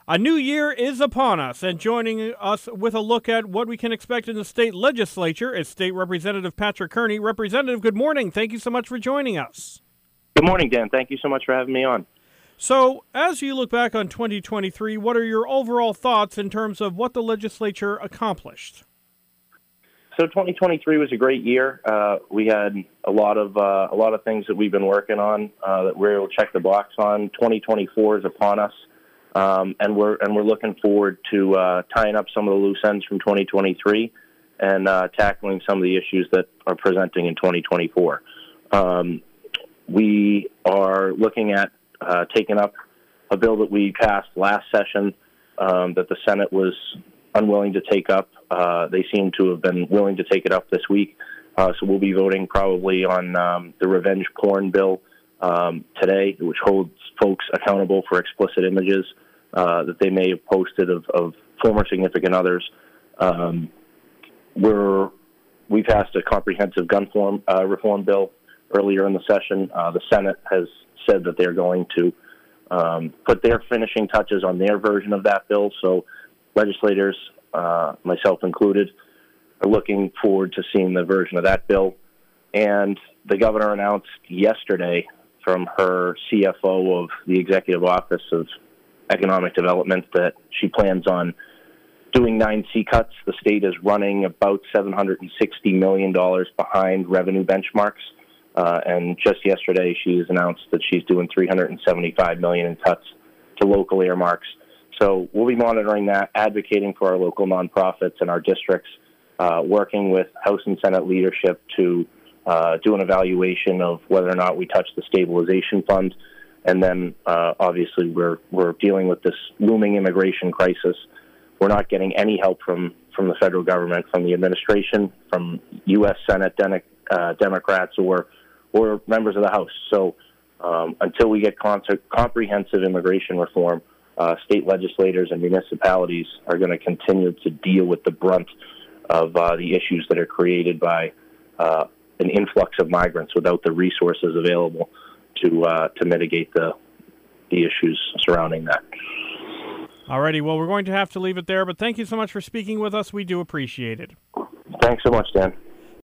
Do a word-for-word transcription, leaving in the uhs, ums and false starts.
A new year is upon us, and joining us with a look at what we can expect in the state legislature is State Representative Patrick Kearney. Representative, good morning. Thank you so much for joining us. Good morning, Dan. Thank you so much for having me on. So, as you look back on twenty twenty-three, what are your overall thoughts in terms of what the legislature accomplished? So, twenty twenty-three was a great year. Uh, we had a lot of uh, a lot of things that we've been working on uh, that we're able to check the box on. twenty twenty-four is upon us. Um, and we're and we're looking forward to uh, tying up some of the loose ends from twenty twenty-three and uh, tackling some of the issues that are presenting in twenty twenty-four. Um, we are looking at uh, taking up a bill that we passed last session um, that the Senate was unwilling to take up. Uh, they seem to have been willing to take it up this week. Uh, so we'll be voting probably on um, the revenge porn bill um, today, which holds folks accountable for explicit images Uh, that they may have posted of, of former significant others. Um, we're, we passed a comprehensive gun form, uh, reform bill earlier in the session. Uh, the Senate has said that they're going to um, put their finishing touches on their version of that bill. So legislators, uh, myself included, are looking forward to seeing the version of that bill. And the governor announced yesterday from her C F O of the Executive Office of Economic Development that she plans on doing nine C cuts. The state is running about seven hundred sixty million dollars behind revenue benchmarks. Uh, and just yesterday, she has announced that she's doing three hundred seventy-five million dollars in cuts to local earmarks. So we'll be monitoring that, advocating for our local nonprofits and our districts, uh, working with House and Senate leadership to uh, do an evaluation of whether or not we touch the stabilization fund. And then, uh, obviously, we're we're dealing with this looming immigration crisis. We're not getting any help from, from the federal government, from the administration, from U S Senate Den- uh, Democrats, or or members of the House. So um, until we get con- comprehensive immigration reform, uh, state legislators and municipalities are going to continue to deal with the brunt of uh, the issues that are created by uh, an influx of migrants without the resources available to uh, to mitigate the the issues surrounding that. Alrighty, well, we're going to have to leave it there, but thank you so much for speaking with us. We do appreciate it. Thanks so much, Dan.